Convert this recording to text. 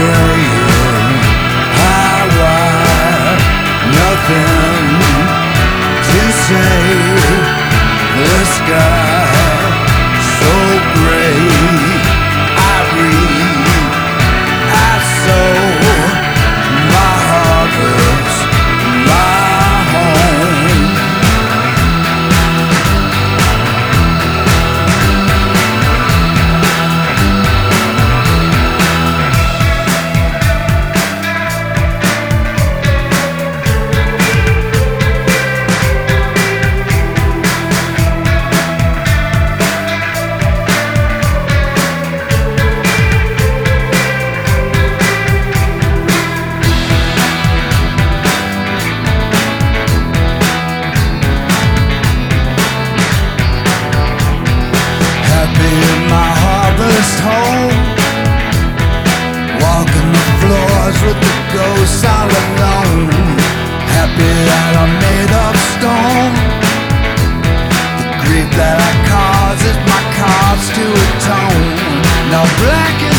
praying, high wire, nothing to say. The sky so gray. I read, I sow my harvest, my home. In my harvest home, walking the floors with the ghosts all alone. Happy that I'm made of stone. The grief that I cause is my cause to atone. Now black